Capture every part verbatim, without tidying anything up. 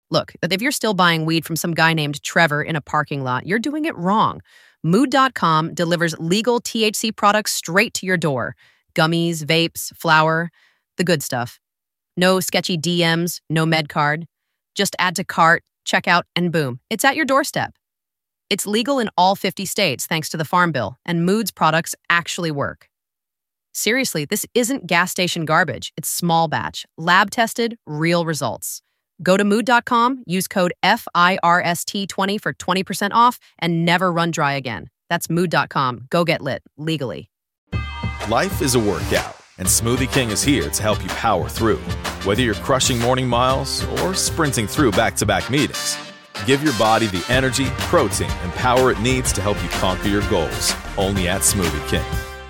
Look, if you're still buying weed from some guy named Trevor in a parking lot, you're doing it wrong. Mood dot com delivers legal T H C products straight to your door. Gummies, vapes, flour, the good stuff. No sketchy D Ms, no med card. Just add to cart, check out, and boom, it's at your doorstep. It's legal in all fifty states thanks to the Farm Bill, and Mood's products actually work. Seriously, this isn't gas station garbage. It's small batch, lab-tested, real results. Go to mood dot com, use code F I R S T twenty for twenty percent off, and never run dry again. That's mood dot com. Go get lit, legally. Life is a workout, and Smoothie King is here to help you power through. Whether you're crushing morning miles or sprinting through back-to-back meetings, give your body the energy, protein, and power it needs to help you conquer your goals. Only at Smoothie King.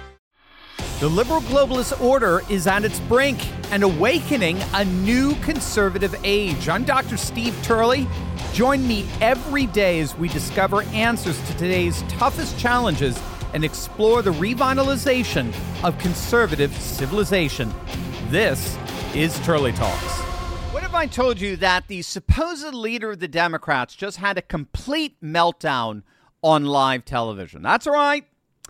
The liberal globalist order is at its brink and awakening a new conservative age. I'm Doctor Steve Turley. Join me every day as we discover answers to today's toughest challenges and explore the revitalization of conservative civilization. This is Turley Talks. What if I told you that the supposed leader of the Democrats just had a complete meltdown on live television? That's right.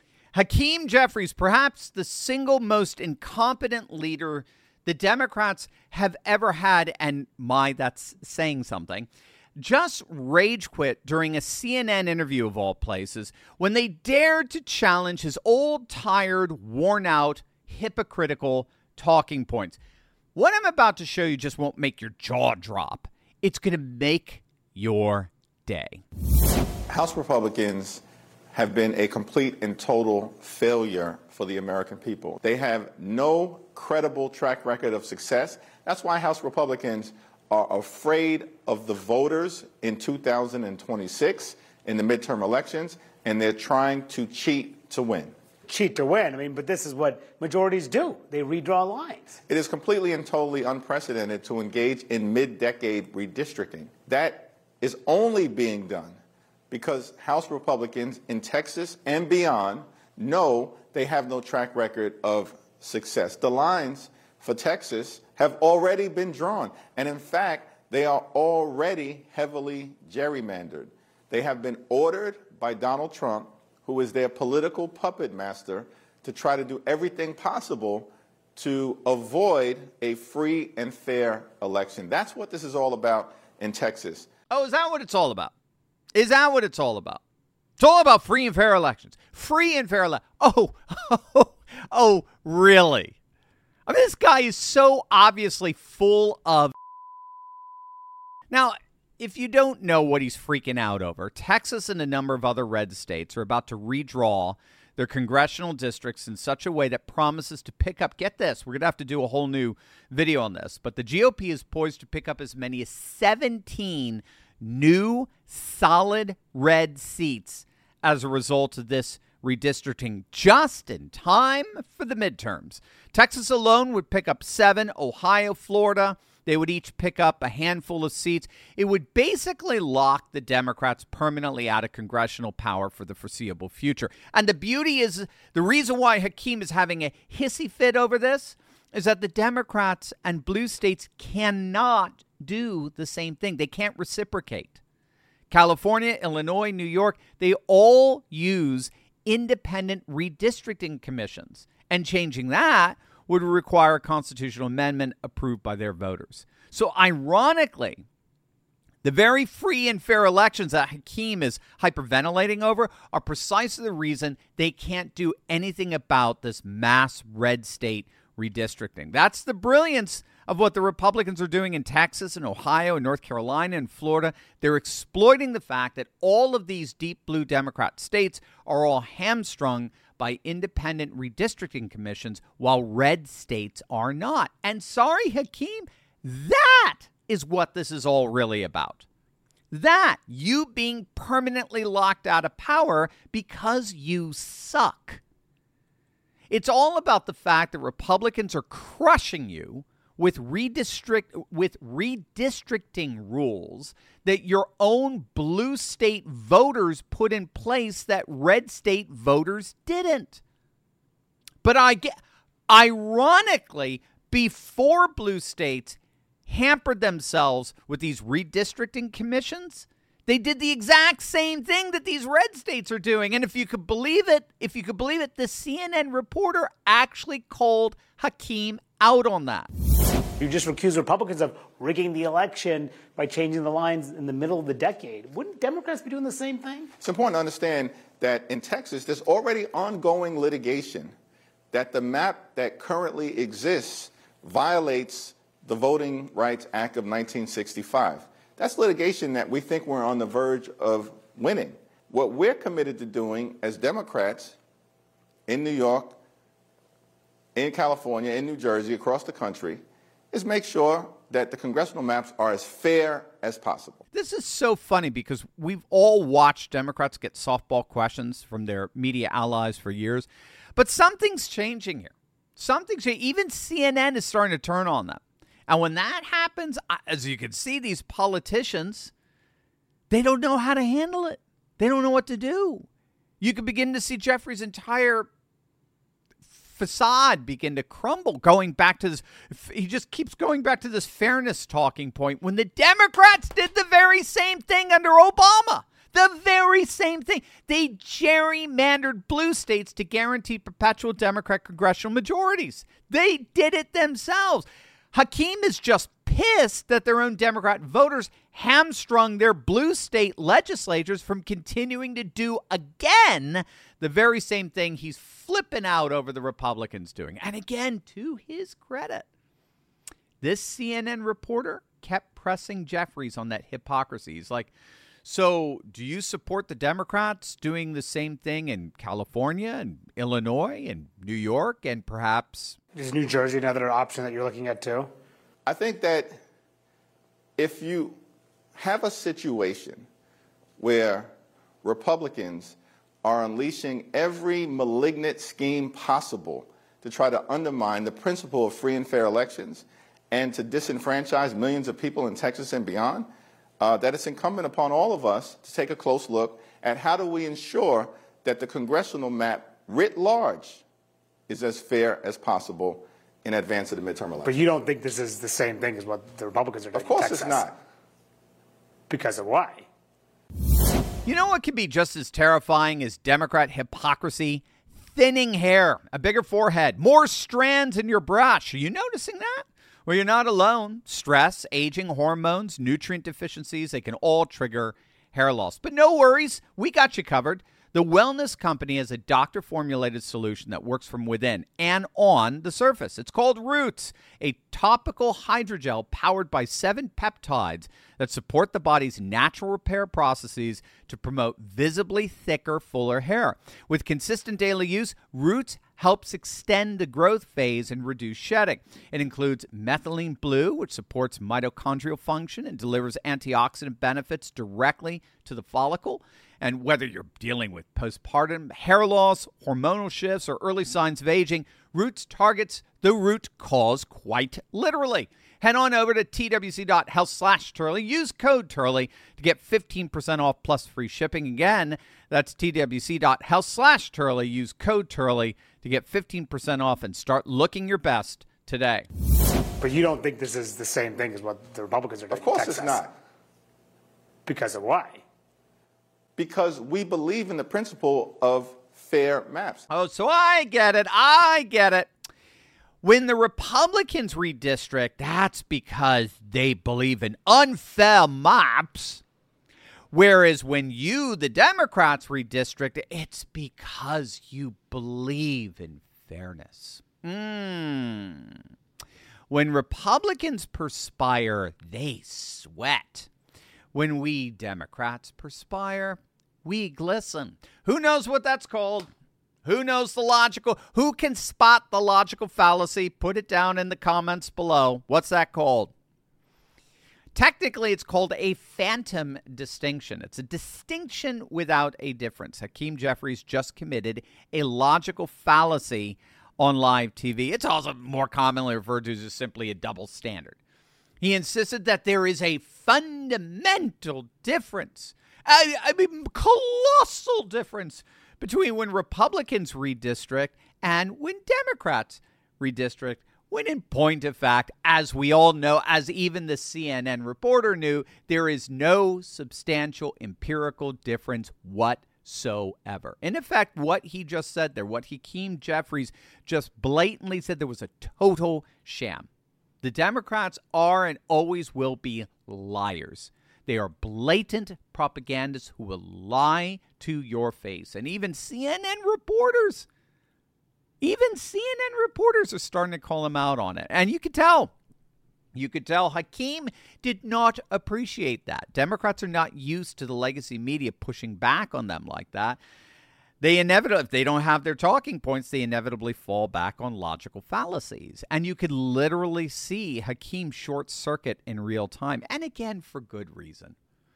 Hakeem Jeffries, perhaps the single most incompetent leader the Democrats have ever had, and my, that's saying something, just rage quit during a C N N interview of all places when they dared to challenge his old, tired, worn-out, hypocritical talking points. What I'm about to show you just won't make your jaw drop. It's going to make your day. House Republicans have been a complete and total failure for the American people. They have no credible track record of success. That's why House Republicans are afraid of the voters in two thousand twenty-six in the midterm elections, and they're trying to cheat to win. Cheat to win. I mean, but this is what majorities do. They redraw lines. It is completely and totally unprecedented to engage in mid-decade redistricting. That is only being done because House Republicans in Texas and beyond know they have no track record of success. The lines for Texas have already been drawn, and in fact, they are already heavily gerrymandered. They have been ordered by Donald Trump, who is their political puppet master, to try to do everything possible to avoid a free and fair election. That's what this is all about in Texas. Oh, is that what it's all about? Is that what it's all about? It's all about free and fair elections. Free and fair elections. Oh, oh, oh, really? I mean, this guy is so obviously full of. Now, if you don't know what he's freaking out over, Texas and a number of other red states are about to redraw their congressional districts in such a way that promises to pick up, get this, we're going to have to do a whole new video on this, but the G O P is poised to pick up as many as seventeen new solid red seats as a result of this redistricting just in time for the midterms. Texas alone would pick up seven, Ohio, Florida, they would each pick up a handful of seats. It would basically lock the Democrats permanently out of congressional power for the foreseeable future. And the beauty is, the reason why Hakeem is having a hissy fit over this is that the Democrats and blue states cannot do the same thing. They can't reciprocate. California, Illinois, New York, they all use independent redistricting commissions. And changing that would require a constitutional amendment approved by their voters. So ironically, the very free and fair elections that Hakeem is hyperventilating over are precisely the reason they can't do anything about this mass red state redistricting. That's the brilliance of what the Republicans are doing in Texas and Ohio and North Carolina and Florida. They're exploiting the fact that all of these deep blue Democrat states are all hamstrung by independent redistricting commissions while red states are not. And sorry, Hakeem, that is what this is all really about. That, you being permanently locked out of power because you suck. It's all about the fact that Republicans are crushing you with redistrict with redistricting rules that your own blue state voters put in place that red state voters didn't. But I get, ironically, before blue states hampered themselves with these redistricting commissions, they did the exact same thing that these red states are doing. And if you could believe it, if you could believe it, the C N N reporter actually called Hakeem out on that. You just accuse Republicans of rigging the election by changing the lines in the middle of the decade. Wouldn't Democrats be doing the same thing? It's important to understand that in Texas, there's already ongoing litigation that the map that currently exists violates the Voting Rights Act of nineteen sixty-five. That's litigation that we think we're on the verge of winning. What we're committed to doing as Democrats in New York, in California, in New Jersey, across the country, is make sure that the congressional maps are as fair as possible. This is so funny because we've all watched Democrats get softball questions from their media allies for years. But something's changing here. Something's changing. Even C N N is starting to turn on them. And when that happens, as you can see, these politicians, they don't know how to handle it. They don't know what to do. You can begin to see Jeffrey's entire facade begin to crumble, going back to this. He just keeps going back to this fairness talking point when the Democrats did the very same thing under Obama. The very same thing. They gerrymandered blue states to guarantee perpetual Democrat congressional majorities. They did it themselves. Hakeem is just pissed that their own Democrat voters hamstrung their blue state legislatures from continuing to do again the very same thing he's flipping out over the Republicans doing. And again, to his credit, this C N N reporter kept pressing Jeffries on that hypocrisy. He's like, so do you support the Democrats doing the same thing in California and Illinois and New York and perhaps... Is New Jersey another option that you're looking at too? I think that if you have a situation where Republicans are unleashing every malignant scheme possible to try to undermine the principle of free and fair elections and to disenfranchise millions of people in Texas and beyond, uh, that it's incumbent upon all of us to take a close look at how do we ensure that the congressional map writ large is as fair as possible in advance of the midterm election. But you don't think this is the same thing as what the Republicans are doing? Of course in Texas? It's not. Because of why? You know what can be just as terrifying as Democrat hypocrisy? Thinning hair, a bigger forehead, more strands in your brush. Are you noticing that? Well, you're not alone. Stress, aging, hormones, nutrient deficiencies, they can all trigger hair loss. But no worries, we got you covered. The Wellness Company has a doctor-formulated solution that works from within and on the surface. It's called Roots, a topical hydrogel powered by seven peptides that support the body's natural repair processes to promote visibly thicker, fuller hair. With consistent daily use, Roots helps extend the growth phase and reduce shedding. It includes methylene blue, which supports mitochondrial function and delivers antioxidant benefits directly to the follicle. And whether you're dealing with postpartum hair loss, hormonal shifts, or early signs of aging, Roots targets the root cause quite literally. Head on over to twc.health slash Turley. Use code Turley to get fifteen percent off plus free shipping. Again, that's twc.health slash Turley. Use code Turley to get fifteen percent off and start looking your best today. But you don't think this is the same thing as what the Republicans are doing? Of course in Texas? It's not. Because of why? Because we believe in the principle of fair maps. Oh, so I get it. I get it. When the Republicans redistrict, that's because they believe in unfair maps. Whereas when you, the Democrats, redistrict, it's because you believe in fairness. Mm. When Republicans perspire, they sweat. When we Democrats perspire, we glisten. Who knows what that's called? Who knows the logical? Who can spot the logical fallacy? Put it down in the comments below. What's that called? Technically, it's called a phantom distinction. It's a distinction without a difference. Hakeem Jeffries just committed a logical fallacy on live T V. It's also more commonly referred to as simply a double standard. He insisted that there is a fundamental difference, I, I mean, colossal difference between when Republicans redistrict and when Democrats redistrict, When in point of fact, as we all know, as even the C N N reporter knew, there is no substantial empirical difference whatsoever. In effect, what he just said there, what Hakeem Jeffries just blatantly said, there was a total sham. The Democrats are and always will be liars. They are blatant propagandists who will lie to your face. And even C N N reporters Even C N N reporters are starting to call him out on it. And you could tell. You could tell Hakeem did not appreciate that. Democrats are not used to the legacy media pushing back on them like that. They inevitably, if they don't have their talking points, they inevitably fall back on logical fallacies. And you could literally see Hakeem short circuit in real time. And again, for good reason.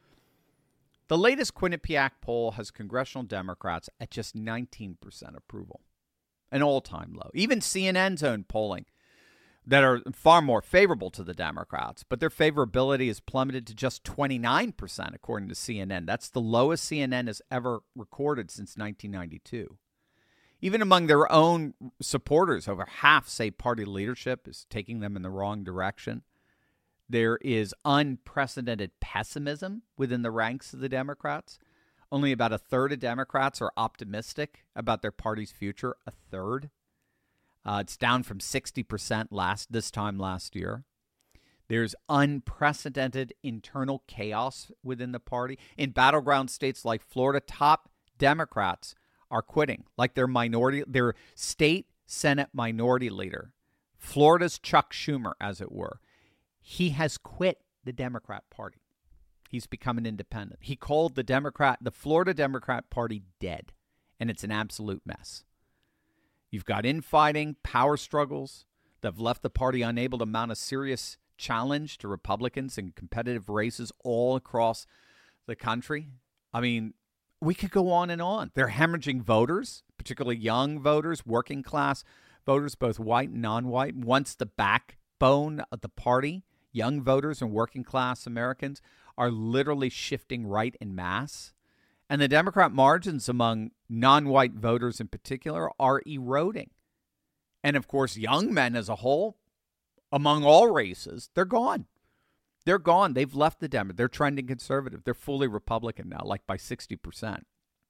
The latest Quinnipiac poll has congressional Democrats at just nineteen percent approval. An all-time low. Even C N N's own polling that are far more favorable to the Democrats, but their favorability has plummeted to just twenty-nine percent, according to C N N. That's the lowest C N N has ever recorded since nineteen ninety-two. Even among their own supporters, over half say party leadership is taking them in the wrong direction. There is unprecedented pessimism within the ranks of the Democrats. Only about a third of Democrats are optimistic about their party's future. A third. Uh, it's down from sixty percent last this time last year. There's unprecedented internal chaos within the party. In battleground states like Florida, top Democrats are quitting, like their minority, their state Senate minority leader, Florida's Chuck Schumer, as it were. He has quit the Democrat Party. He's become an independent. He called the Democrat, the Florida Democrat Party dead, and it's an absolute mess. You've got infighting, power struggles that have left the party unable to mount a serious challenge to Republicans in competitive races all across the country. I mean, we could go on and on. They're hemorrhaging voters, particularly young voters, working class voters, both white and non-white. Once the backbone of the party, young voters and working class Americans are literally shifting right en masse. And the Democrat margins among non-white voters in particular are eroding. And of course, young men as a whole, among all races, they're gone. They're gone. They've left the Democrats. They're trending conservative. They're fully Republican now, like by sixty percent.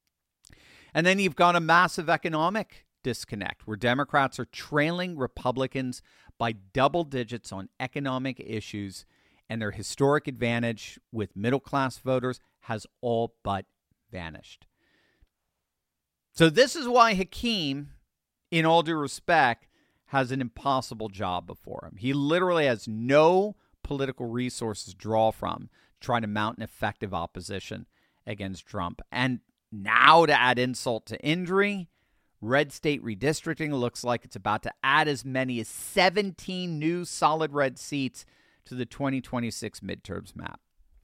And then you've got a massive economic disconnect where Democrats are trailing Republicans by double digits on economic issues, and their historic advantage with middle-class voters has all but vanished. So this is why Hakeem, in all due respect, has an impossible job before him. He literally has no political resources to draw from trying to mount an effective opposition against Trump. And now, to add insult to injury, red state redistricting looks like it's about to add as many as seventeen new solid red seats to the twenty twenty-six midterms map.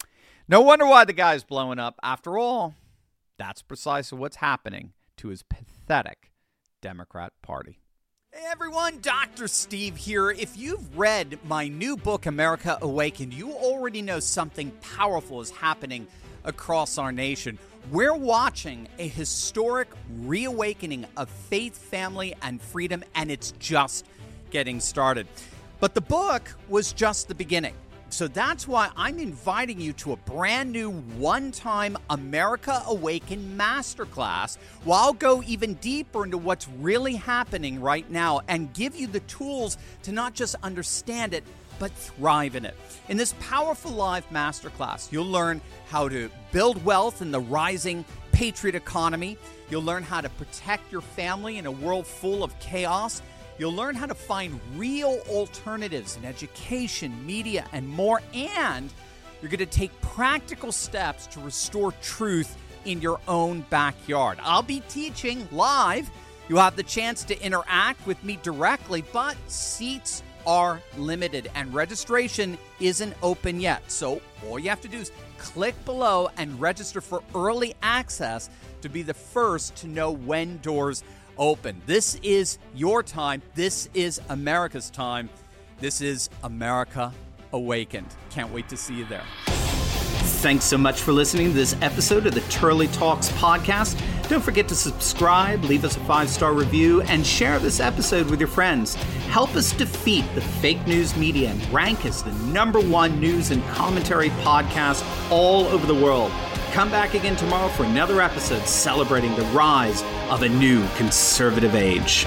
No wonder why the guy's blowing up. After all, that's precisely what's happening to his pathetic Democrat Party. Hey everyone, Doctor Steve here. If you've read my new book, America Awakened, you already know something powerful is happening across our nation. We're watching a historic reawakening of faith, family, and freedom, and it's just getting started. But the book was just the beginning. So that's why I'm inviting you to a brand new one-time America Awakened Masterclass, where I'll go even deeper into what's really happening right now and give you the tools to not just understand it, but thrive in it. In this powerful live masterclass, you'll learn how to build wealth in the rising patriot economy. You'll learn how to protect your family in a world full of chaos. You'll learn how to find real alternatives in education, media, and more. And you're going to take practical steps to restore truth in your own backyard. I'll be teaching live. You'll have the chance to interact with me directly, but seats are limited and registration isn't open yet. So all you have to do is click below and register for early access to be the first to know when doors open. This is your time. This is America's time. This is America Awakened. Can't wait to see you there. Thanks so much for listening to this episode of the Turley Talks podcast. Don't forget to subscribe, leave us a five-star review, and share this episode with your friends. Help us defeat the fake news media and rank as the number one news and commentary podcast all over the world. Come back again tomorrow for another episode celebrating the rise of a new conservative age.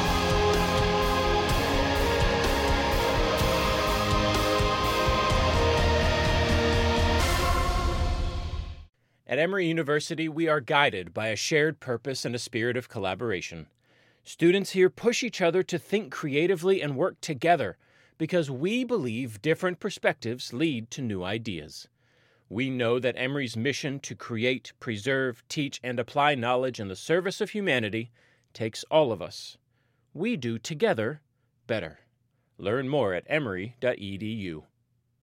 At Emory University, we are guided by a shared purpose and a spirit of collaboration. Students here push each other to think creatively and work together because we believe different perspectives lead to new ideas. We know that Emory's mission to create, preserve, teach, and apply knowledge in the service of humanity takes all of us. We do together better. Learn more at emory dot e d u.